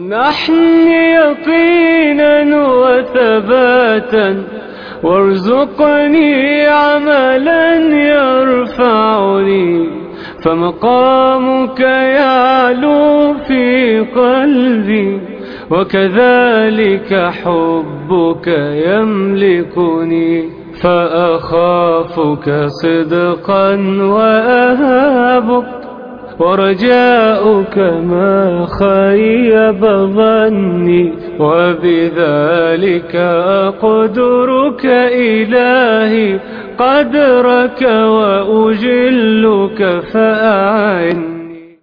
وامنحني يقينا وثباتا وارزقني عملا يرفعني فمقامك يعلو في قلبي وكذلك حبك يملكني فأخافك صدقا وأهابك ورجاؤك ما خيب ظني وبذلك أقدرك إلهي قدرك وأجلك فأعني.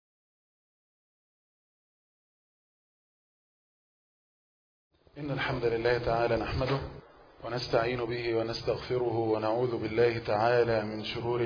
إن الحمد لله تعالى نحمده ونستعين به ونستغفره ونعوذ بالله تعالى من شرور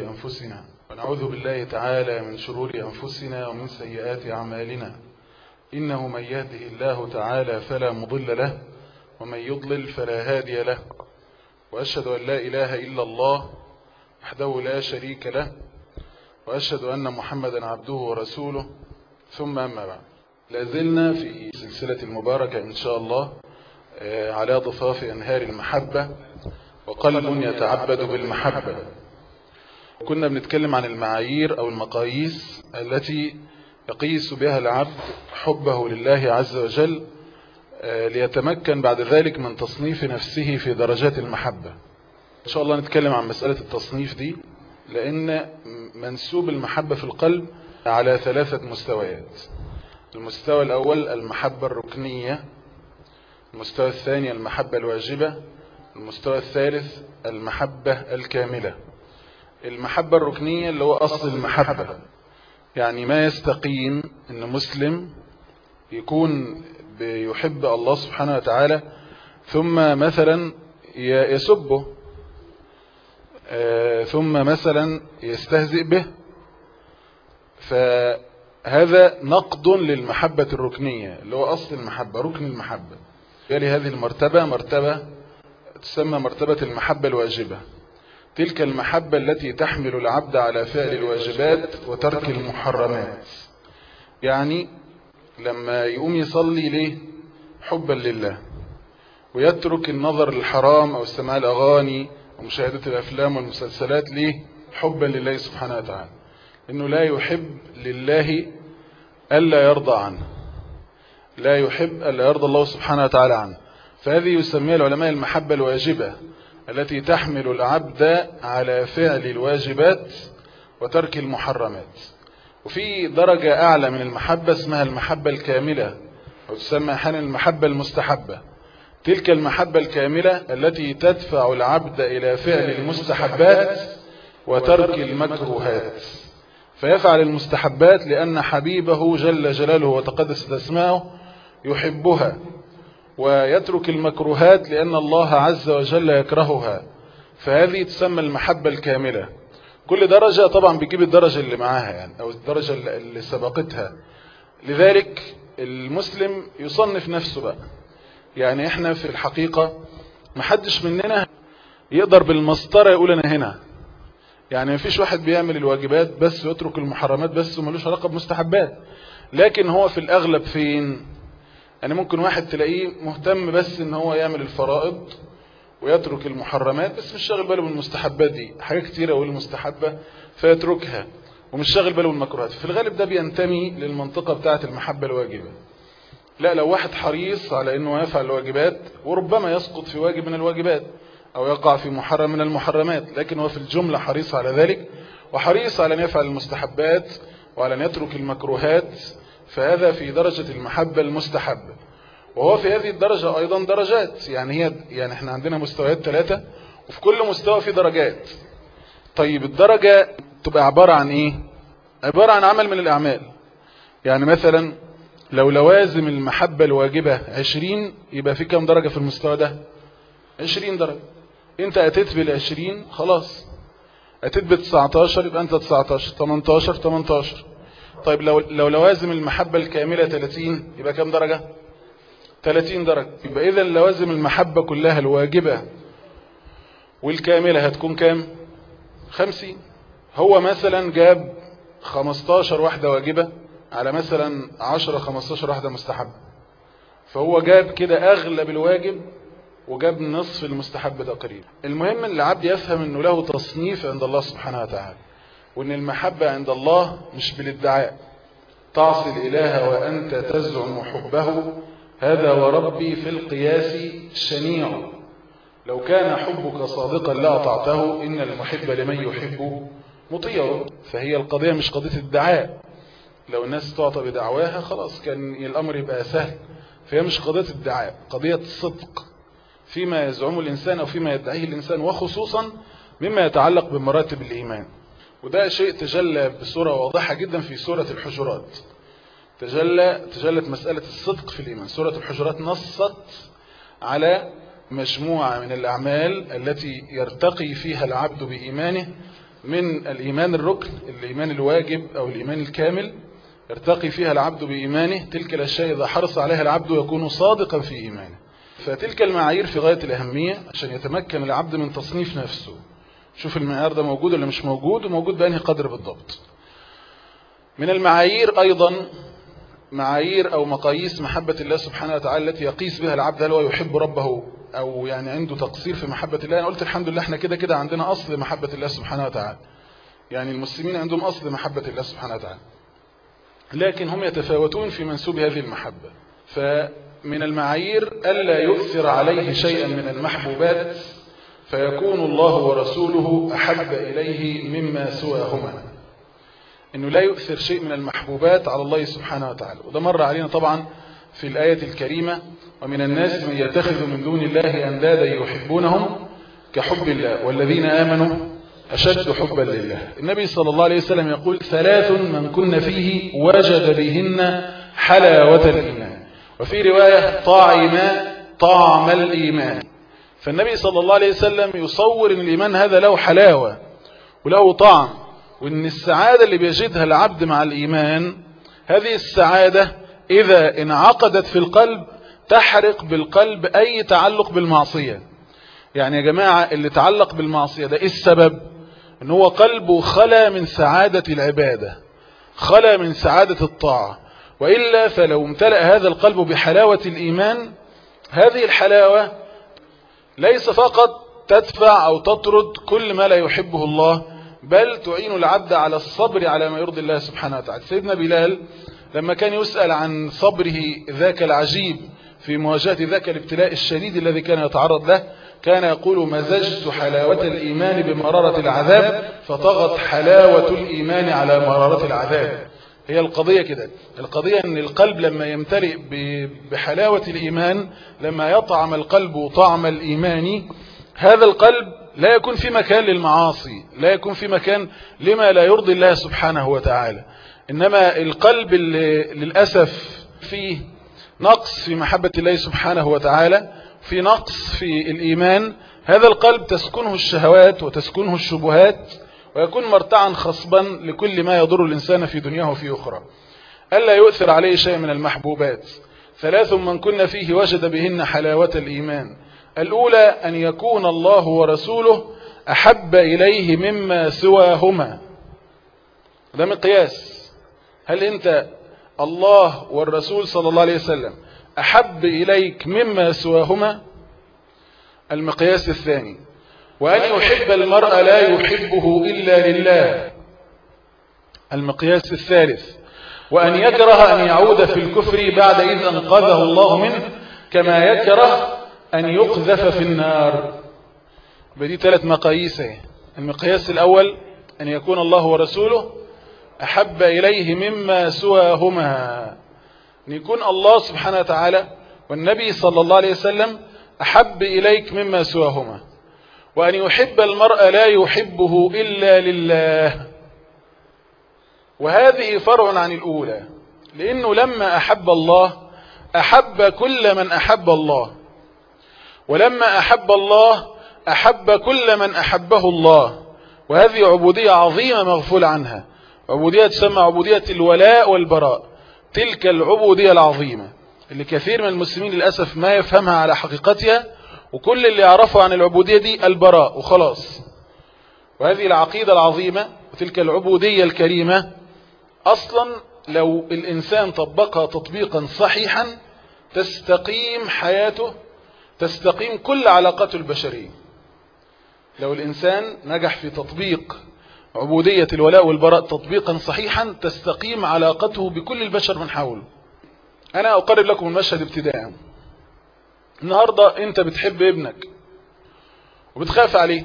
أنفسنا ومن سيئات أعمالنا. إنه من يهده الله تعالى فلا مضل له ومن يضلل فلا هادي له، وأشهد أن لا إله إلا الله وحده لا شريك له، وأشهد أن محمدا عبده ورسوله، ثم أما بعد. لازلنا في سلسلة المباركة إن شاء الله على ضفاف أنهار المحبة وقلب يتعبد بالمحبة. كنا بنتكلم عن المعايير أو المقاييس التي يقيس بها العبد حبه لله عز وجل ليتمكن بعد ذلك من تصنيف نفسه في درجات المحبة. إن شاء الله نتكلم عن مسألة التصنيف دي، لأن منسوب المحبة في القلب على 3 مستويات. المستوى الأول المحبة الركنية، المستوى الثاني المحبة الواجبة، المستوى الثالث المحبة الكاملة. المحبة الركنية اللي هو أصل المحبة، يعني ما يستقيم إن مسلم يكون بيحب الله سبحانه وتعالى ثم مثلا يسبه، ثم مثلا يستهزئ به، فهذا نقض للمحبة الركنية اللي هو أصل المحبة، ركن المحبة. يلي هذه المرتبة مرتبة تسمى مرتبة المحبة الواجبة، تلك المحبة التي تحمل العبد على فعل الواجبات وترك المحرمات. يعني لما يقوم يصلي ليه؟ حبا لله، ويترك النظر للحرام أو استماع الأغاني ومشاهدة الأفلام والمسلسلات ليه؟ حبا لله سبحانه وتعالى، إنه لا يحب لله ألا يرضى عنه، لا يحب ألا يرضى الله سبحانه وتعالى عنه. فهذه يسميها العلماء المحبة الواجبة التي تحمل العبد على فعل الواجبات وترك المحرمات. وفي درجة أعلى من المحبة اسمها المحبة الكاملة، أو تسمى أحيانا المحبة المستحبة. تلك المحبة الكاملة التي تدفع العبد إلى فعل المستحبات وترك المكروهات، فيفعل المستحبات لأن حبيبه جل جلاله وتقدست اسماؤه يحبها، ويترك المكروهات لأن الله عز وجل يكرهها. فهذه تسمى المحبة الكاملة. كل درجة طبعا بيجيب الدرجة اللي معاها يعني، أو الدرجة اللي سبقتها. لذلك المسلم يصنف نفسه بقى. يعني احنا في الحقيقة محدش مننا يقدر بالمسطرة يقول أنا هنا. يعني مفيش واحد بيعمل الواجبات بس ويترك المحرمات بس وملوش علاقة بمستحبات، لكن هو في الأغلب فين؟ يعني ممكن واحد تلاقيه مهتم بس ان هو يعمل الفرائض ويترك المحرمات، بس مش شاغل باله بالمستحبات. دي حاجات كتيرة والمستحبة فيتركها، ومش شاغل باله بالمكروهات. في الغالب ده بينتمي للمنطقة بتاعة المحبة الواجبة. لا، لو واحد حريص على انه يفعل الواجبات وربما يسقط في واجب من الواجبات او يقع في محرم من المحرمات، لكن هو في الجملة حريص على ذلك، وحريص على ان يفعل المستحبات وعلى ان يترك المكروهات، فهذا في درجة المحبة المستحبة. وهو في هذه الدرجة أيضا درجات، يعني احنا عندنا مستويات 3، وفي كل مستوى في درجات. طيب الدرجة تبقى عبارة عن ايه؟ عبارة عن عمل من الأعمال. يعني مثلا لو لوازم المحبة الواجبة 20، يبقى في كم درجة في المستوى ده؟ 20 درجة. انت اتيت بال20 خلاص، اتيت ب19 يبقى انت 19، 18. طيب لو لوازم المحبة الكاملة 30، يبقى كم درجة؟ 30 درجة. يبقى إذن لوازم المحبة كلها الواجبة والكاملة هتكون كام؟ 50. هو مثلا جاب 15 واحدة واجبة على مثلا 10-15 واحدة مستحب، فهو جاب كده أغلب الواجب وجاب نصف المستحب تقريبا. المهم ان العبد يفهم انه له تصنيف عند الله سبحانه وتعالى، وان المحبة عند الله مش بالادعاء. تعصي الإله وأنت تزعم حبه، هذا وربي في القياس شنيع. لو كان حبك صادقا لأطعته، إن المحب لمن يحب مطيع. فهي القضية مش قضية الدعاء، لو الناس تعطى بدعواها خلاص كان الأمر يبقى سهل. فهي مش قضية الدعاء، قضية الصدق فيما يزعمه الإنسان أو فيما يدعيه الإنسان، وخصوصا مما يتعلق بمراتب الإيمان. وده شيء تجلى بصورة واضحة جدا في سورة الحجرات. تجلت مسألة الصدق في الإيمان. سورة الحجرات نصت على مجموعة من الأعمال التي يرتقي فيها العبد بإيمانه من الإيمان الركن، الإيمان الواجب أو الإيمان الكامل، يرتقي فيها العبد بإيمانه. تلك الأشياء إذا حرص عليها العبد يكون صادقا في إيمانه. فتلك المعايير في غاية الأهمية عشان يتمكن العبد من تصنيف نفسه. شوف المعيار ده موجود ولا مش موجود، وموجود بأنهي قدر بالضبط. من المعايير أيضا معايير أو مقاييس محبة الله سبحانه وتعالى التي يقيس بها العبد هل هو يحب ربه أو يعني عنده تقصير في محبة الله. أنا قلت الحمد لله احنا كده عندنا أصل محبة الله سبحانه وتعالى، يعني المسلمين عندهم أصل محبة الله سبحانه وتعالى، لكن هم يتفاوتون في منسوب هذه المحبة. فمن المعايير ألا يؤثر عليه شيئا من المحبوبات فيكون الله ورسوله أحب إليه مما سواهما. إنه لا يؤثر شيء من المحبوبات على الله سبحانه وتعالى. وده مر علينا طبعا في الآية الكريمة: ومن الناس من يتخذ من دون الله أندادا يحبونهم كحب الله والذين آمنوا أشد حبا لله. النبي صلى الله عليه وسلم يقول: 3 من كن فيه وجد بهن حلاوة الإيمان، وفي رواية طعم الإيمان. فالنبي صلى الله عليه وسلم يصور أن الإيمان هذا له حلاوة وله طعم، وأن السعادة اللي بيجدها العبد مع الإيمان، هذه السعادة إذا انعقدت في القلب تحرق بالقلب أي تعلق بالمعصية. يعني يا جماعة اللي تعلق بالمعصية ده إيه السبب؟ أنه هو قلبه خلى من سعادة العبادة، خلى من سعادة الطاعة. وإلا فلو امتلأ هذا القلب بحلاوة الإيمان، هذه الحلاوة ليس فقط تدفع أو تطرد كل ما لا يحبه الله، بل تعين العبد على الصبر على ما يرضي الله سبحانه وتعالى. سيدنا بلال لما كان يسأل عن صبره ذاك العجيب في مواجهة ذاك الابتلاء الشديد الذي كان يتعرض له، كان يقول: مزجت حلاوة الإيمان بمرارة العذاب فطغت حلاوة الإيمان على مرارة العذاب. هي القضية كده، القضية أن القلب لما يمتلئ بحلاوة الإيمان، لما يطعم القلب طعم الإيمان، هذا القلب لا يكون في مكان للمعاصي، لا يكون في مكان لما لا يرضي الله سبحانه وتعالى. إنما القلب اللي للأسف فيه نقص في محبة الله سبحانه وتعالى، في نقص في الإيمان، هذا القلب تسكنه الشهوات وتسكنه الشبهات، ويكون مرتعا خصبا لكل ما يضر الإنسان في دنياه وفي أخرى. ألا يؤثر عليه شيء من المحبوبات. 3 من كن فيه وجد بهن حلاوة الإيمان. الأولى أن يكون الله ورسوله أحب إليه مما سواهما. ده مقياس. هل أنت الله والرسول صلى الله عليه وسلم أحب إليك مما سواهما؟ المقياس الثاني: وأن يحب المرء لا يحبه إلا لله. المقياس الثالث: وأن يكره أن يعود في الكفر بعد إذ أنقذه الله منه، كما يكره أن يقذف في النار. بدي 3 مقاييس. المقياس الأول أن يكون الله ورسوله أحب إليه مما سواهما، أن يكون الله سبحانه وتعالى والنبي صلى الله عليه وسلم أحب إليك مما سواهما. وأن يحب المرء لا يحبه إلا لله. وهذه فرع عن الأولى، لأنه لما أحب الله أحب كل من أحب الله، ولما أحب الله أحب كل من أحبه الله. وهذه عبودية عظيمة مغفول عنها، عبودية تسمى عبودية الولاء والبراء. تلك العبودية العظيمة اللي كثير من المسلمين للأسف ما يفهمها على حقيقتها، وكل اللي يعرفه عن العبودية دي البراء وخلاص. وهذه العقيدة العظيمة وتلك العبودية الكريمة أصلا لو الإنسان طبقها تطبيقا صحيحا تستقيم حياته، تستقيم كل علاقاته البشرية. لو الإنسان نجح في تطبيق عبودية الولاء والبراء تطبيقا صحيحا تستقيم علاقته بكل البشر من حوله. أنا أقرب لكم المشهد ابتداء. النهاردة أنت بتحب ابنك وبتخاف عليه،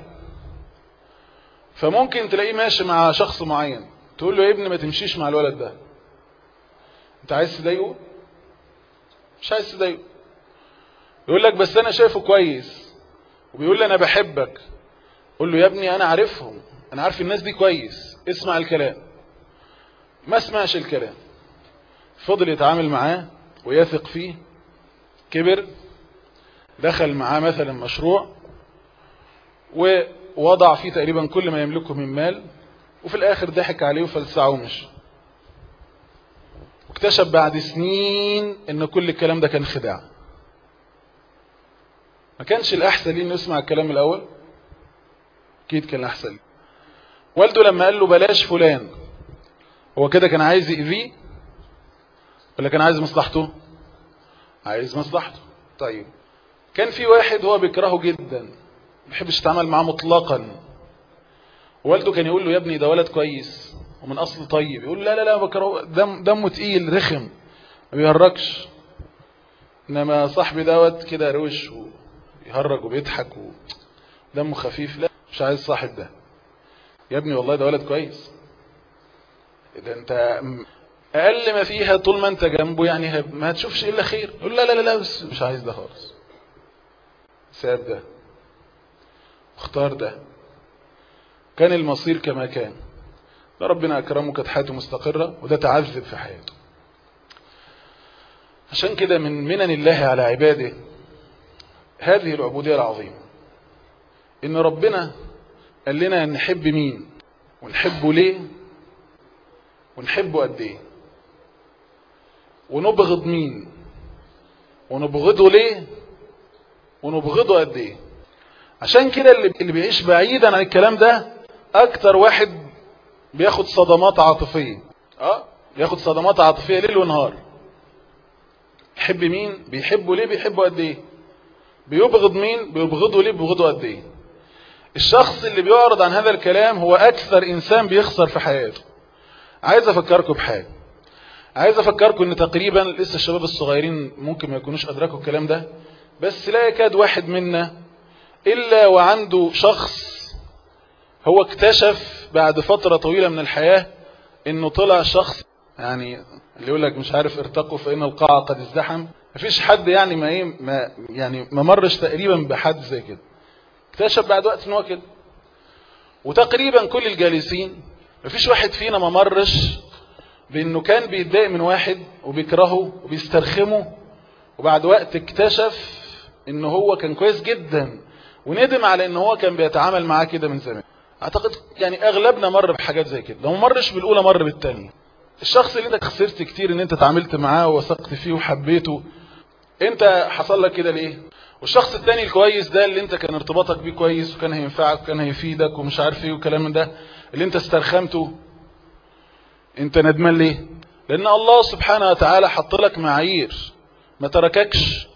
فممكن تلاقيه ماشي مع شخص معين، تقول له يا ابني ما تمشيش مع الولد ده. أنت عايز تضايقه؟ مش عايز تضايقه. يقول لك بس أنا شايفه كويس وبيقول لي أنا بحبك. قول له يا ابني أنا عارفهم، أنا عارف الناس دي كويس، اسمع الكلام. ما اسمعش الكلام، فضل يتعامل معاه ويثق فيه، كبر، دخل معاه مثلا مشروع ووضع فيه تقريبا كل ما يملكه من مال، وفي الآخر ضحك عليه وفلسعه ومشي. واكتشف بعد سنين ان كل الكلام ده كان خداع. ما كانش الأحسن ليه انه يسمع الكلام الأول؟ أكيد كان الأحسن ليه. والده لما قال له بلاش فلان، هو كده كان عايز يأذيه ولا كان عايز مصلحته؟ عايز مصلحته. طيب كان في واحد هو بيكرهه جدا، ما بيحبش يتعامل معاه مطلقا، والده كان يقول له يا ابني ده ولد كويس ومن اصل طيب، يقول لا لا لا بكرهه، دمه تقيل رخم ما بيهرجش. انما صاحبي دوت كده روش ويهرج وبيضحك ودمه خفيف، لا مش عايز صاحب ده. يا ابني والله ده ولد كويس، ده انت اقل ما فيها طول ما انت جنبه يعني ما هتشوفش الا خير. يقول لا لا لا بس مش عايز ده خالص، ساب ده اختار ده. كان المصير كما كان، ده ربنا اكرمه كانت حياته مستقرة وده تعذب في حياته. عشان كده من منن الله على عباده هذه العبودية العظيمة، ان ربنا قال لنا نحب مين ونحبه ليه ونحبه قد ايه، ونبغض مين ونبغضه ليه ونبغضه قد ايه. عشان كده اللي بيعيش بعيدا عن الكلام ده اكتر واحد بياخد صدمات عاطفية. بياخد صدمات عاطفية ليل ونهار. يحب مين، بيحبه ليه، بيحبه قد ايه. بيبغض مين، بيبغضه ليه، بيبغضه قد ايه. الشخص اللي بيعرض عن هذا الكلام هو اكثر انسان بيخسر في حياته. عايز افكركم بحاجة، عايز افكركم ان تقريبا لسه الشباب الصغيرين ممكن ما يكونوش ادركوا الكلام ده، بس لا يكاد واحد منا الا وعنده شخص هو اكتشف بعد فترة طويلة من الحياة انه طلع شخص، يعني اللي يقول لك مش عارف ارتقوا فإن القاعة قد ازدحم. مفيش حد يعني ما مرش تقريبا بحد زي كده، اكتشف بعد وقت ان هو كده. وتقريبا كل الجالسين مفيش واحد فينا ما مرش بانه كان بيتضايق من واحد وبيكرهه وبيسترخمه، وبعد وقت اكتشف انه هو كان كويس جدا وندم على انه هو كان بيتعامل معاه كده من زمان. اعتقد يعني اغلبنا مر بحاجات زي كده، لو ما مرش بالاولى مر بالتانية. الشخص اللي انت خسرت كتير ان انت تعاملت معاه ووثقت فيه وحبيته، انت حصل لك كده ليه؟ والشخص التاني الكويس ده اللي انت كان ارتباطك بيه كويس وكان هينفعك وكان هيفيدك ومش عارف ايه وكلام من ده، اللي انت استرخمته، انت ندمان ليه؟ لان الله سبحانه وتعالى حط لك معايير، ما ترككش.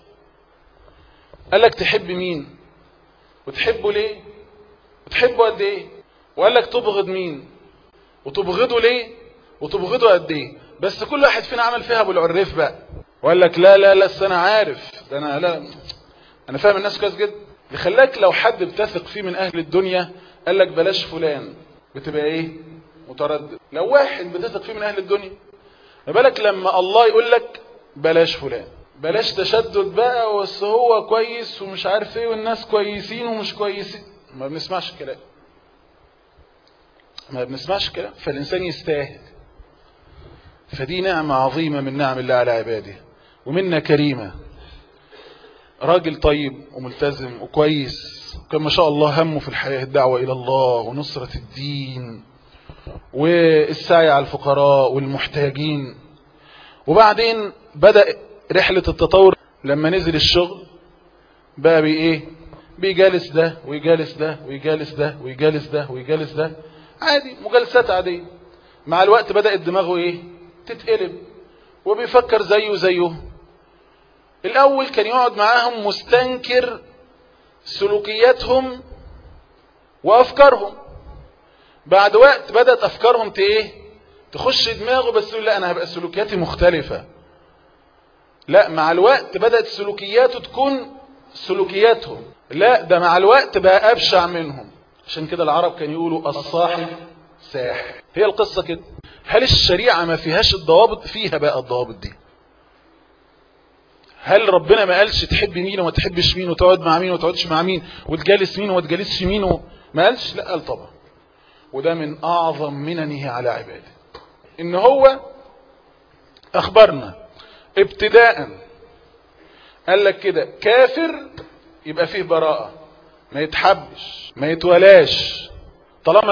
قال لك تحب مين وتحبه ليه وتحبه قد ايه، وقال لك تبغض مين وتبغضه ليه وتبغضه قد ايه. بس كل واحد فينا عمل فيها ابو العريف بقى، وقال لك لا لا لا انا عارف ده، انا فاهم الناس كويس جدا. يخليك لو حد بتثق فيه من اهل الدنيا قال لك بلاش فلان، بتبقى ايه، متردد. لو واحد بتثق فيه من اهل الدنيا، ما بالك لما الله يقول لك بلاش فلان، بلاش تشدد بقى، بس هو كويس ومش عارف ايه والناس كويسين ومش كويسين. ما بنسمعش الكلام، ما بنسمعش الكلام. فالإنسان يستاهل. فدي نعمة عظيمة من نعم الله على عباده، ومنة كريمة. راجل طيب وملتزم وكويس، كان ما شاء الله همه في الحياة الدعوة إلى الله ونصرة الدين والسعي على الفقراء والمحتاجين. وبعدين بدأ رحلة التطور، لما نزل الشغل بقى بيجالس ده ويجالس ده ويجالس ده ويجالس ده ويجالس ده، عادي، مجالسات عادية. مع الوقت بدأت دماغه تتقلب وبيفكر زيه. الأول كان يقعد معاهم مستنكر سلوكياتهم وأفكارهم، بعد وقت بدأت أفكارهم تخش دماغه، بس يقول لا أنا هبقى سلوكياتي مختلفة. لا، مع الوقت بدأت سلوكياته تكون سلوكياتهم، لا ده مع الوقت بقى أبشع منهم. عشان كده العرب كان يقولوا الصاحب ساحر. هي القصة كده. هل الشريعة ما فيهاش الضوابط؟ فيها بقى الضوابط دي. هل ربنا ما قالش تحب مين وما تحبش مين، وتقعد مع مين وما تقعدش مع مين، وتجالس مين وما تجالسش مين ما قالش؟ لا، قال طبعا. وده من أعظم مننه على عباده، إن هو أخبرنا ابتداء، قال لك كده كافر يبقى فيه براءة، ما يتحبش ما يتولاش. طالما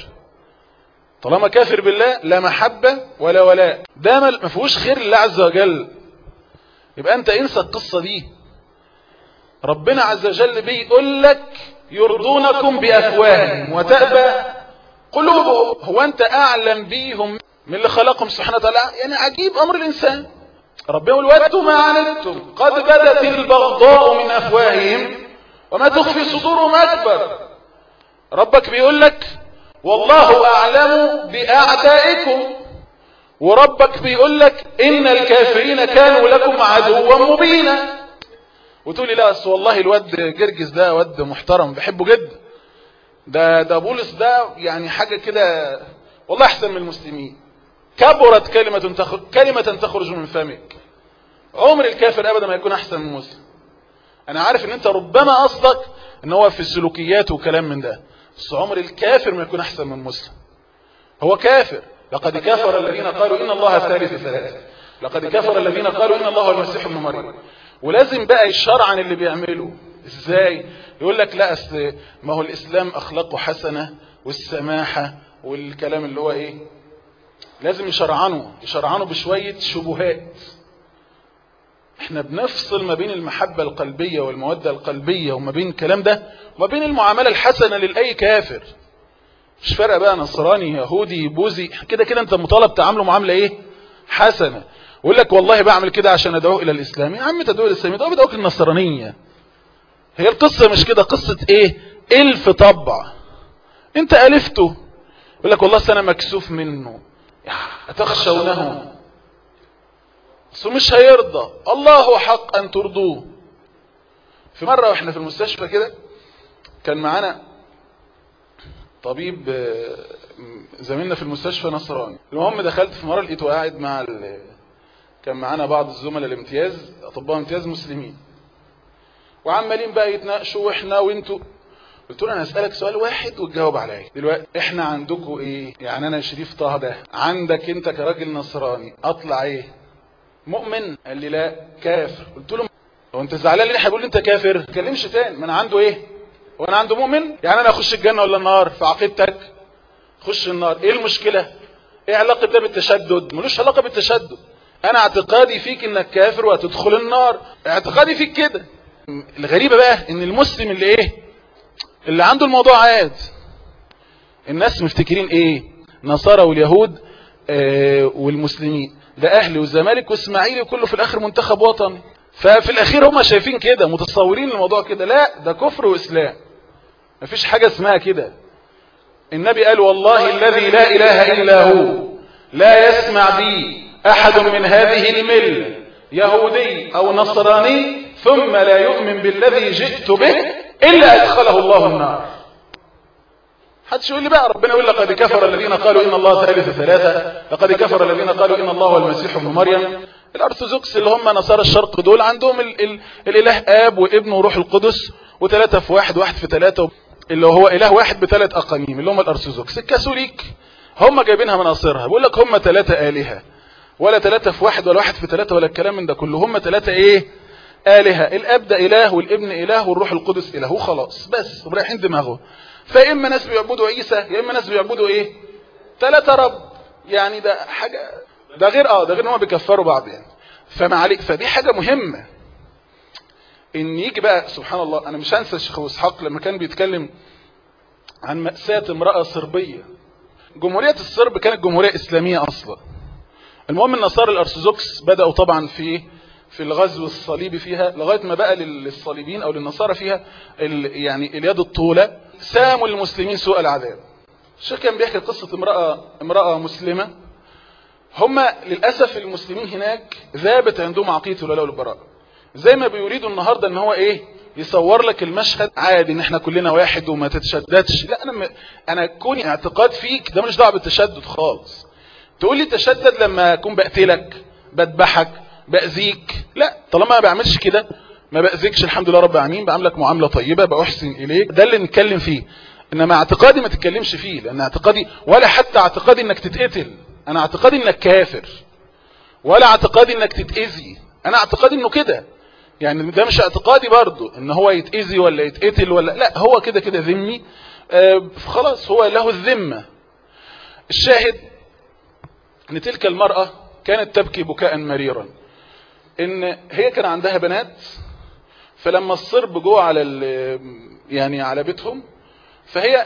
كافر بالله لا محبة ولا ولاء، ده ما فيهوش خير لله عز وجل. يبقى انت انسى القصة دي. ربنا عز وجل بيقول لك يرضونكم بأفواههم وتأبى قلوبهم. هو انت اعلم بيهم من اللي خلقهم سبحانه وتعالى؟ يعني عجيب امر الانسان. ربنا يقول ودوا ما عنتم قد بدت البغضاء من افواههم وما تخفي صدورهم اكبر. ربك بيقول لك والله اعلم باعدائكم، وربك بيقول لك ان الكافرين كانوا لكم عدوا مبينا. وتقول لي لا اصل والله الواد جرجس ده واد محترم بحبه جدا، ده بولس ده يعني حاجه كده والله احسن من المسلمين. كبرت كلمه تخرج من فمك. عمر الكافر ابدا ما يكون احسن من المسلم. انا عارف ان انت ربما قصدك ان هو في السلوكيات وكلام من ده، بس عمر الكافر ما يكون احسن من المسلم. هو كافر. لقد كفر الذين قالوا ان الله ثالث ثلاثه، لقد كفر الذين قالوا ان الله هو المسيح ابن مريم. ولازم بقى يشرع عن اللي بيعمله ازاي. يقول لك لا اصل ما هو الاسلام اخلاقه حسنه والسماحه والكلام اللي هو لازم يشرعنه بشويه شبهات. احنا بنفصل ما بين المحبه القلبيه والموده القلبيه وما بين الكلام ده وما بين المعامله الحسنه للاي كافر. مش فارقه بقى نصراني يهودي بوذي، كده انت مطالب تعامله معامله حسنه. ويقول لك والله بعمل كده عشان ادعوه الى الاسلام. يا عم تدعوه الى الاسلام، بدعوك النصرانيه. هي القصه مش كده، قصه الف طبع انت الفته. يقول لك والله انا مكسوف منه، اتخشونه، بس مش هيرضى. الله حق ان ترضوه. في مره واحنا في المستشفى كده كان معانا طبيب زميلنا في المستشفى نصراني. المهم دخلت في مره لقيته قاعد مع كان معانا بعض الزملاء الامتياز، اطباء امتياز مسلمين، وعمالين بقى يتناقشوا واحنا وانتوا. قلت له انا اسالك سؤال واحد وتجاوب عليا دلوقتي. احنا عندكم يعني انا شريف طه ده عندك انت كراجل نصراني اطلع مؤمن؟ قال لي لا كافر. قلت له هو انت زعلان ليه هيقول لي انت كافر؟ ما تكلمش تاني. ما انا عنده وانا عنده مؤمن؟ يعني انا اخش الجنه ولا النار؟ في عقيدتك خش النار. ايه المشكله؟ ايه علاقه ده بالتشدد؟ ملوش علاقه بالتشدد. انا اعتقادي فيك انك كافر وهتدخل النار، اعتقادي فيك كده. الغريبه بقى ان المسلم اللي عنده الموضوع عاد. الناس مفتكرين نصارى واليهود والمسلمين ده اهلي والزمالك واسماعيلي وكله في الاخر منتخب وطني. ففي الاخير هم شايفين كده، متصورين الموضوع كده. لا، ده كفر واسلام، مفيش حاجه اسمها كده. النبي قال والله الذي لا اله الا هو لا يسمع بي احد من هذه المله يهودي او نصراني ثم لا يؤمن بالذي جئت به الا ادخله الله النار. حدش يقول لي بقى ربنا يقول لقد كفر الذين قالوا ان الله ثالث ثلاثه، لقد كفر الذين قالوا ان الله هو المسيح ابن مريم. الارثوذكس اللي هم نصارى الشرق دول عندهم الاله اب وابن وروح القدس وثلاثه في واحد، واحد في ثلاثه، اللي هو اله واحد بثلاث اقانيم اللي هم الارثوذكس. الكاثوليك هم جايبينها من قصرها، بيقول لك هم ثلاثه الهه، ولا ثلاثه في واحد ولا واحد في ثلاثه ولا الكلام من ده كله. هم ثلاثه الهه، الاب ده اله والابن اله والروح القدس اله، وخلاص بس رايحين دماغه. فاما ناس بيعبدوا عيسى يا اما ناس بيعبدوا ثلاثه رب. يعني ده حاجه، ده غير ان هم بيكفروا بعض يعني. فما عليك، فدي حاجه مهمه ان يجي بقى سبحان الله. انا مش هنسى الشيخ ابو اسحاق لما كان بيتكلم عن مأساة امرأة صربية. جمهورية الصرب كانت جمهورية اسلامية اصلا، المهم النصارى الأرثوذكس بدأوا طبعا في الغزو الصليبي فيها، لغاية ما بقى للصليبيين أو للنصارى فيها يعني اليد الطولة، ساموا المسلمين سوء العذاب. الشيخ كان بيحكي قصة امرأة مسلمة، هم للأسف المسلمين هناك ذابت عندهم عقيدة الولاء والبراء، زي ما بيريدوا النهاردة ان هو يصور لك المشهد عادي ان احنا كلنا واحد وما تتشددش. لا، انا كوني اعتقاد فيك ده مش دعوه بالتشدد خالص. تقول لي تشدد لما اكون بقتلك، بذبحك، باذيك، لا، طالما ما بعملش كده، ما باذيكش، الحمد لله رب العالمين، بعملك معامله طيبه، باحسن اليك، ده اللي نتكلم فيه. انما اعتقادي ما تتكلمش فيه، لان اعتقادي ولا حتى اعتقادي انك تتقتل، انا اعتقادي انك كافر، ولا اعتقادي انك تتاذي، انا اعتقادي انه كده. يعني ده مش اعتقادي برضو ان هو يتأذي ولا يتقتل ولا لا، هو كده كده ذمي، خلاص هو له الذمة. الشاهد ان تلك المرأة كانت تبكي بكاء مريرا، ان هي كان عندها بنات، فلما الصرب جوه على بيتهم، فهي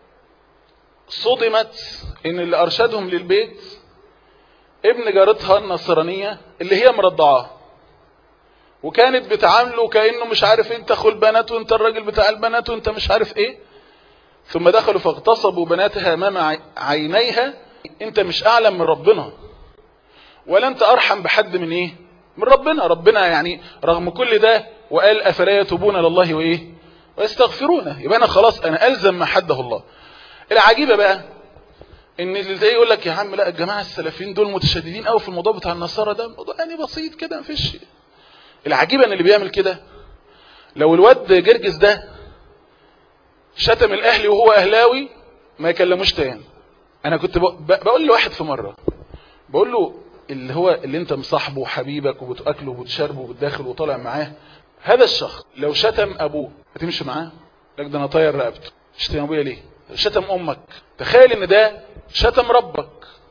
صدمت ان اللي ارشدهم للبيت ابن جارتها النصرانية اللي هي مرضعاه، وكانت بتعامله كأنه مش عارف انت اخو البنات وانت الراجل بتاع البنات وانت مش عارف ايه. ثم دخلوا فاغتصبوا بناتها امام عينيها. انت مش اعلم من ربنا، ولا انت ارحم بحد من ربنا. ربنا يعني رغم كل ده وقال افلا يتوبون لله ويستغفرونه، يبقى انا خلاص انا الزم ما حده الله. العجيبة بقى ان اللي زي يقول لك يا عم لا، الجماعة السلفيين دول متشددين قوي في الموضوع بتاع النصارى، ده موضوع يعني بسيط كده مفيش. العجيبة ان اللي بيعمل كده، لو الواد جرجس ده شتم الاهلي وهو اهلاوي ما يكلموش تاني. انا كنت بقول لواحد في مرة، بقول له اللي انت مصاحبه وحبيبك وبتاكله وبتشربه وبتداخل وطالع معاه، هذا الشخص لو شتم ابوه هتمشي معاه؟ لك ده انا طاير رقبته. شتم ابويا ليه؟ شتم امك. تخيل ان ده شتم ربك.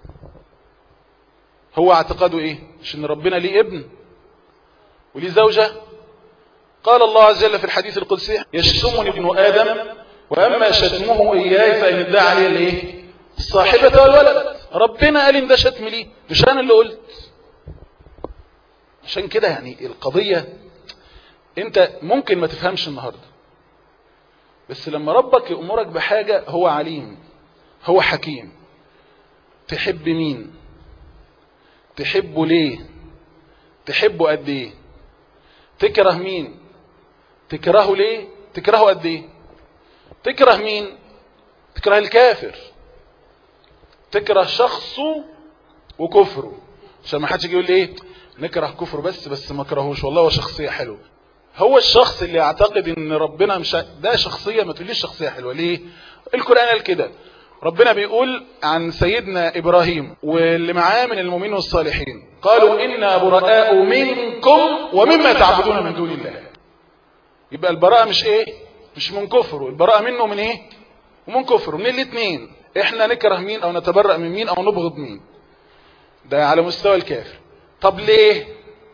هو اعتقاده ايه؟ مش ان ربنا ليه ابن وليه زوجة؟ قال الله عز وجل في الحديث القدسي يشتمني ابن آدم وأما شتمه إياي فإن ادعى عليه الصاحبة والولد. ربنا قال إن ده شتم ليه، مش أنا اللي قلت. عشان كده يعني القضية أنت ممكن ما تفهمش النهاردة، بس لما ربك يأمرك بحاجة هو عليم، هو حكيم. تحب مين؟ تحبه ليه؟ تحبه قد ايه؟ تكره مين؟ تكرهه ليه؟ تكرهه قد ايه؟ تكره مين؟ تكره الكافر، تكره شخصه وكفره، عشان ما حدش يجي يقول لي نكره كفره بس ما كرهوش، والله هو شخصيه حلوه. هو الشخص اللي يعتقد ان ربنا مش ده شخصيه، ما تقوليش شخصيه حلوه ليه؟ القرآن قال كده. ربنا بيقول عن سيدنا إبراهيم واللي معاه من المؤمنين والصالحين، قالوا إنا براء منكم ومما تعبدون من دون الله. يبقى البراءة مش من كفره، البراءة منه من ومن كفره، من الاثنين. احنا نكره مين او نتبرأ من مين او نبغض مين، ده على مستوى الكافر. طب ليه؟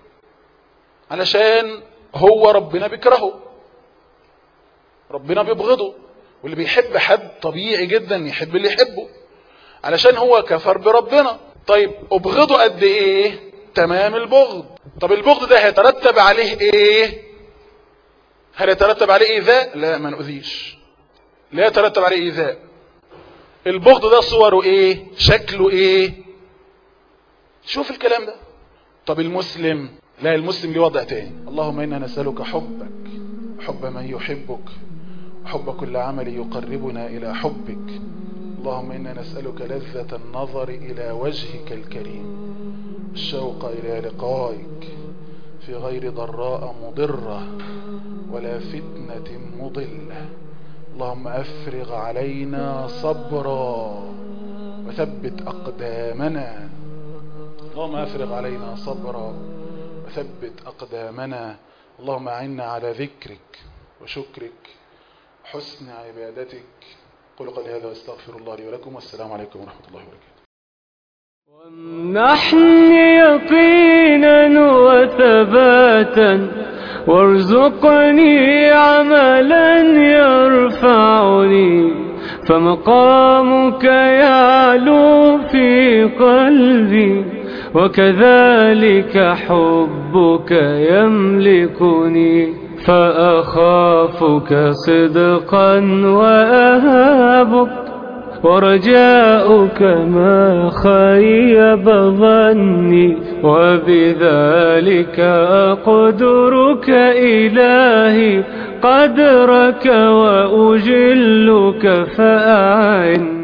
علشان هو ربنا بيكرهه، ربنا بيبغضه، واللي بيحب حد طبيعي جدا يحب اللي يحبه، علشان هو كفر بربنا. طيب ابغضه قد ايه؟ تمام البغض. طب البغض ده هيترتب عليه ايه؟ هل يترتب عليه ايذاء؟ لا، ما نؤذيش، لا يترتب عليه ايذاء. البغض ده صوره ايه؟ شكله ايه؟ شوف الكلام ده. طب المسلم، لا، المسلم ليه وضع تاني. اللهم انا نسألك حبك، حب من يحبك، حب كل عمل يقربنا إلى حبك. اللهم إنا نسألك لذة النظر إلى وجهك الكريم، الشوق إلى لقائك في غير ضراء مضرة ولا فتنة مضلة. اللهم أفرغ علينا صبرا وثبت أقدامنا. اللهم أفرغ علينا صبرا وثبت أقدامنا. اللهم أعنا على ذكرك وشكرك حسن عبادتك. قل قولي هذا واستغفر الله لي ولكم، والسلام عليكم ورحمة الله وبركاته. وامنحني يقينا وثباتا وارزقني عملا يرفعني، فمقامك يعلو في قلبي وكذلك حبك يملكني، فأخافك صدقا وأهابك، ورجاؤك ما خيب ظني، وبذلك أقدرك إلهي قدرك وأجلك فأعني.